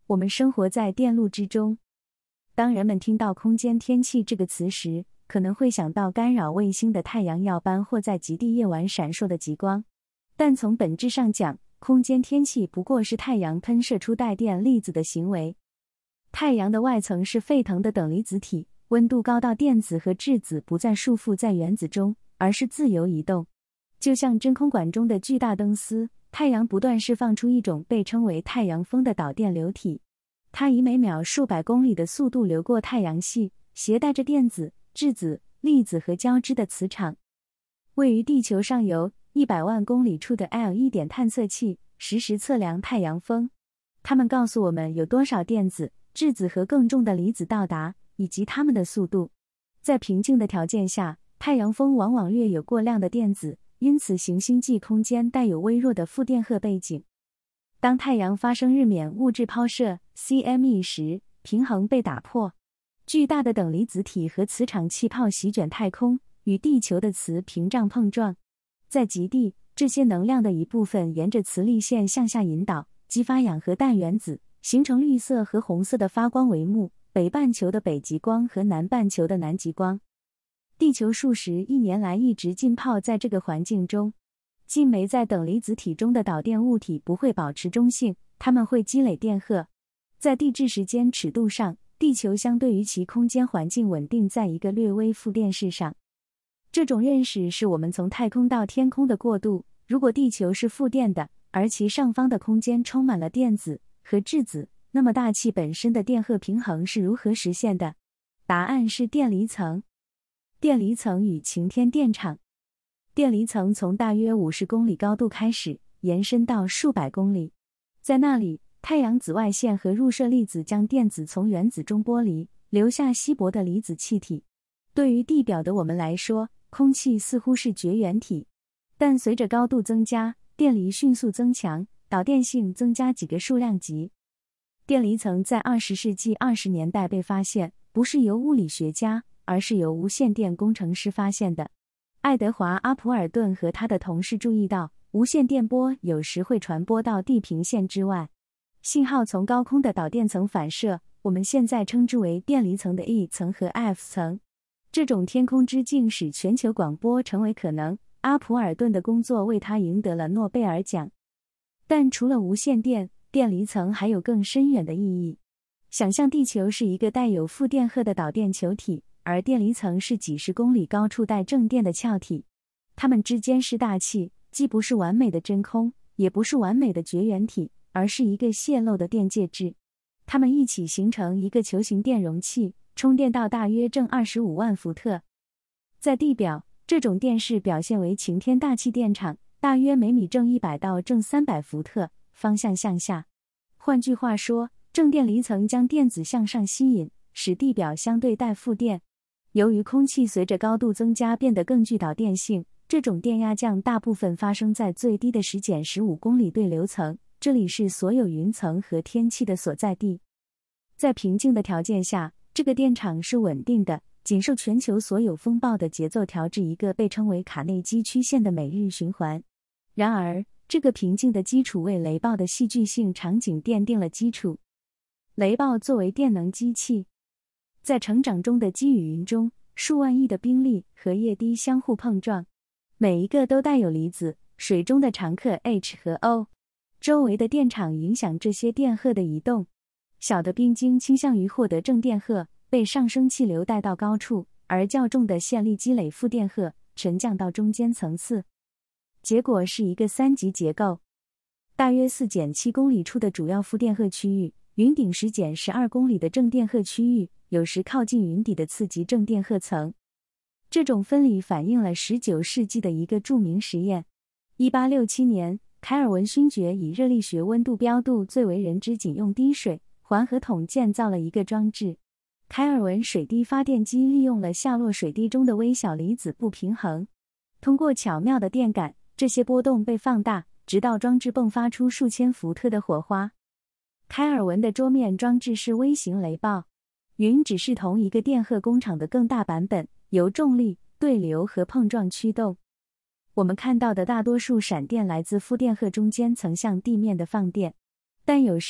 我们生活在电路之中。当人们听到空间天气这个词时，可能会想到干扰卫星的太阳耀斑或在极地夜晚闪烁的极光。但从本质上讲，空间天气不过是太阳喷射出带电粒子的行为。太阳的外层是沸腾的等离子体，温度高到电子和质子不再束缚在原子中，而是自由移动。就像真空管中的巨大灯丝，太阳不断释放出一种被称为太阳风的导电流体。它以每秒数百公里的速度流过太阳系，携带着电子、质子、粒子和交织的磁场。位于地球上游100万公里处的 L1 点探测器实时测量太阳风，它们告诉我们有多少电子、质子和更重的离子到达，以及它们的速度。在平静的条件下，太阳风往往略有过量的电子，因此行星际空间带有微弱的负电荷背景。当太阳发生日冕物质抛射 CME 时，平衡被打破。巨大的等离子体和磁场气泡席卷太空，与地球的磁屏障碰撞。在极地，这些能量的一部分沿着磁力线向下引导，激发氧和氮原子，形成绿色和红色的发光帷幕，北半球的北极光和南半球的南极光。地球数十亿年来一直浸泡在这个环境中。浸没在等离子体中的导电物体不会保持中性，它们会积累电荷。在地质时间尺度上，地球相对于其空间环境稳定在一个略微负电势上。这种认识是我们从太空到天空的过渡。如果地球是负电的，而其上方的空间充满了电子和质子，那么大气本身的电荷平衡是如何实现的？答案是电离层。电离层与晴天电场。电离层从大约50公里高度开始，延伸到数百公里。在那里，太阳紫外线和入射粒子将电子从原子中剥离，留下稀薄的离子气体。对于地表的我们来说，空气似乎是绝缘体。但随着高度增加，电离迅速增强，导电性增加几个数量级。电离层在20世纪20年代被发现，不是由物理学家，而是由无线电工程师发现的。爱德华·阿普尔顿和他的同事注意到，无线电波有时会传播到地平线之外。信号从高空的导电层反射，我们现在称之为电离层的 E 层和 F 层。这种天空之镜使全球广播成为可能，阿普尔顿的工作为他赢得了诺贝尔奖。但除了无线电，电离层还有更深远的意义。想象地球是一个带有负电荷的导电球体，而电离层是几十公里高处带正电的壳体。它们之间是大气，既不是完美的真空，也不是完美的绝缘体，而是一个泄漏的电介质。它们一起形成一个球形电容器，充电到大约正25万伏特。在地表，这种电势表现为晴天大气电场，大约每米正100到正300伏特，方向向下。换句话说，正电离层将电子向上吸引，使地表相对带负电。由于空气随着高度增加变得更具导电性，这种电压降大部分发生在最低的10-15公里对流层，这里是所有云层和天气的所在地。在平静的条件下，这个电场是稳定的，仅受全球所有风暴的节奏调至一个被称为卡内基曲线的每日循环。然而，这个平静的基础为雷暴的戏剧性场景奠定了基础。雷暴作为电能机器，在成长中的积雨云中，数万亿的冰粒和液滴相互碰撞，每一个都带有离子，水中的常客 H 和 O。周围的电场影响这些电荷的移动。小的冰晶倾向于获得正电荷，被上升气流带到高处，而较重的线粒积累负电荷，沉降到中间层次。结果是一个3级结构。大约4-7公里处的主要负电荷区域，云顶10-12公里的正电荷区域，有时靠近云底的次级正电荷层。这种分离反映了19世纪的一个著名实验。1867年，凯尔文勋爵以热力学温度标度最为人知，仅用滴水环合桶建造了一个装置。凯尔文水滴发电机利用了下落水滴中的微小离子不平衡。通过巧妙的电感，这些波动被放大，直到装置迸发出数千伏特的火花。凯尔文的桌面装置是微型雷暴。云只是同一个电荷工厂的更大版本，由重力、对流和碰撞驱动。我们看到的大多数闪电来自负电荷中间层向地面的放电，但有时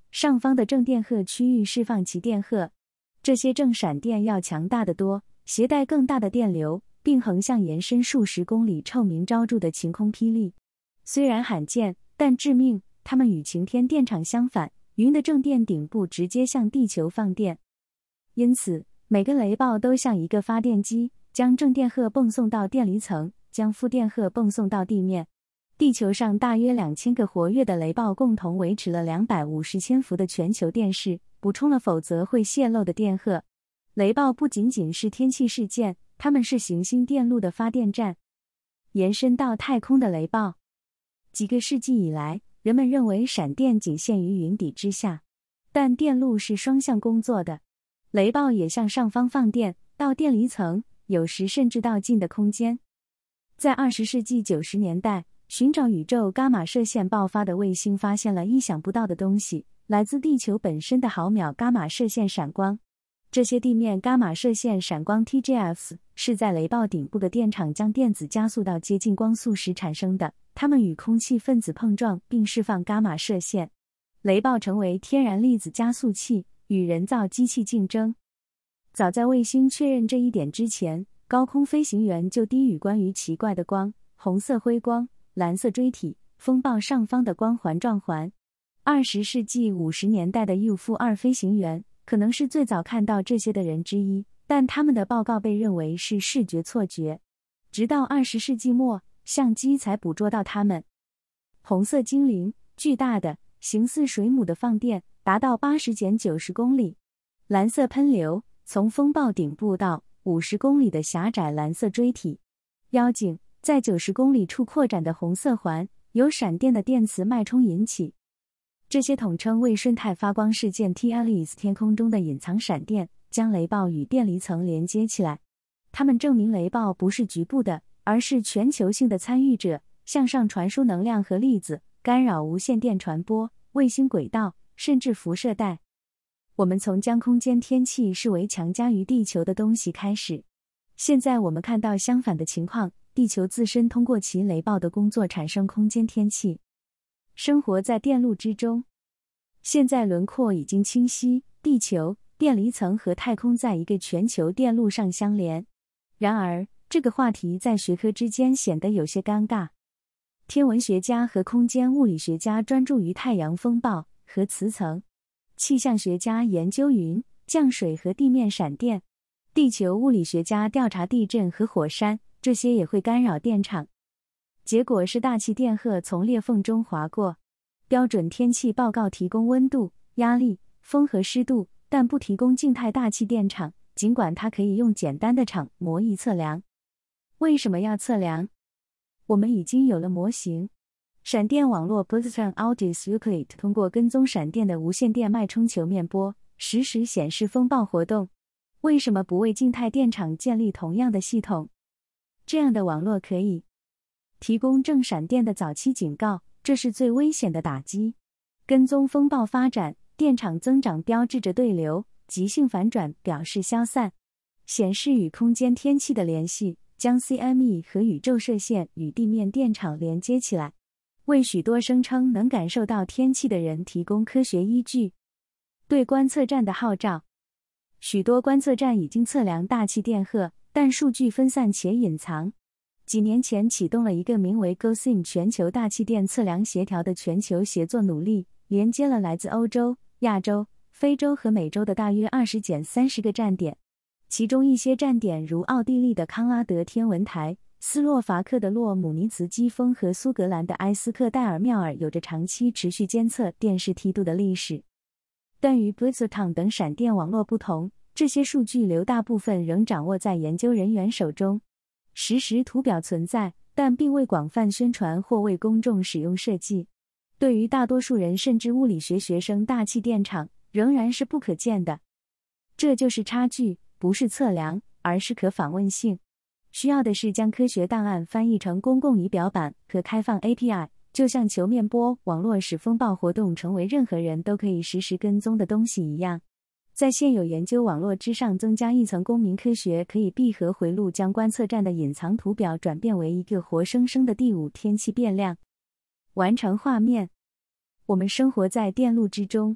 上方的正电荷区域释放其电荷，这些正闪电要强大得多，携带更大的电流，并横向延伸数十公里，臭名昭著的晴空霹雳。虽然罕见，但致命。它们与晴天电场相反，云的正电顶部直接向地球放电。因此，每个雷暴都像一个发电机，将正电荷泵送到电离层，将负电荷泵送到地面。地球上大约2000个活跃的雷暴共同维持了250千伏的全球电势，补充了否则会泄漏的电荷。雷暴不仅仅是天气事件，它们是行星电路的发电站。延伸到太空的雷暴。几个世纪以来，人们认为闪电仅限于云底之下，但电路是双向工作的，雷暴也向上方放电，到电离层，有时甚至到近的空间。在20世纪90年代，寻找宇宙伽马射线爆发的卫星发现了意想不到的东西，来自地球本身的毫秒伽马射线闪光。这些地面伽马射线闪光 TGFs 是在雷暴顶部的电场将电子加速到接近光速时产生的，它们与空气分子碰撞并释放伽马射线。雷暴成为天然粒子加速器，与人造机器竞争。早在卫星确认这一点之前，高空飞行员就低语关于奇怪的光、红色辉光、蓝色锥体、风暴上方的光环状环。20世纪50年代的 UFO-2 飞行员可能是最早看到这些的人之一，但他们的报告被认为是视觉错觉。直到20世纪末，相机才捕捉到它们。红色精灵，巨大的，形似水母的放电，达到80-90公里。蓝色喷流，从风暴顶部到50公里的狭窄蓝色锥体。妖精，在90公里处扩展的红色环，由闪电的电磁脉冲引起。这些统称为瞬态发光事件 TLEs， 天空中的隐藏闪电将雷暴与电离层连接起来。它们证明雷暴不是局部的，而是全球性的参与者，向上传输能量和粒子，干扰无线电传播、卫星轨道，甚至辐射带。我们从将空间天气视为强加于地球的东西开始。现在我们看到相反的情况，地球自身通过其雷暴的工作产生空间天气。生活在电路之中。现在轮廓已经清晰，地球、电离层和太空在一个全球电路上相连。然而，这个话题在学科之间显得有些尴尬。天文学家和空间物理学家专注于太阳风暴和磁层，气象学家研究云、降水和地面闪电，地球物理学家调查地震和火山，这些也会干扰电场。结果是大气电荷从裂缝中划过。标准天气报告提供温度、压力、风和湿度，但不提供静态大气电场，尽管它可以用简单的场模拟测量。为什么要测量？我们已经有了模型。闪电网络 Positron Altis Euclid 通过跟踪闪电的无线电脉冲球面波，实时显示风暴活动。为什么不为静态电场建立同样的系统？这样的网络可以提供正闪电的早期警告，这是最危险的打击。跟踪风暴发展，电场增长标志着对流，急性反转表示消散。显示与空间天气的联系，将 CME 和宇宙射线与地面电场连接起来，为许多声称能感受到天气的人提供科学依据。对观测站的号召。许多观测站已经测量大气电荷，但数据分散且隐藏。几年前启动了一个名为 GOSIM 全球大气电测量协调的全球协作努力，连接了来自欧洲、亚洲、非洲和美洲的大约20-30个站点。其中一些站点如奥地利的康拉德天文台、斯洛伐克的洛姆尼茨基峰和苏格兰的埃斯克戴尔缪尔有着长期持续监测电势梯度的历史。但与 Positron 等闪电网络不同，这些数据流大部分仍掌握在研究人员手中。实时图表存在，但并未广泛宣传或为公众使用设计。对于大多数人甚至物理学学生，大气电场仍然是不可见的。这就是差距，不是测量，而是可访问性。需要的是将科学档案翻译成公共仪表板和开放 API， 就像球面波网络使风暴活动成为任何人都可以实时跟踪的东西一样。在现有研究网络之上增加一层公民科学，可以闭合回路，将观测站的隐藏图表转变为一个活生生的第5天气变量。完成画面。我们生活在电路之中。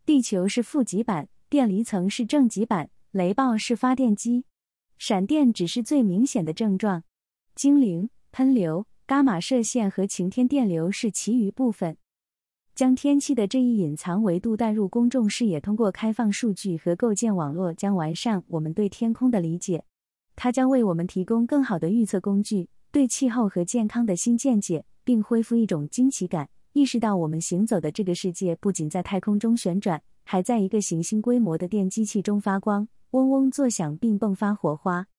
地球是负极板，电离层是正极板，雷暴是发电机。闪电只是最明显的症状，精灵、喷流、伽马射线和晴天电流是其余部分。将天气的这一隐藏维度带入公众视野，通过开放数据和构建网络，将完善我们对天空的理解。它将为我们提供更好的预测工具，对气候和健康的新见解，并恢复一种惊奇感，意识到我们行走的这个世界不仅在太空中旋转，还在一个行星规模的电机器中发光，嗡嗡作响并迸发火花。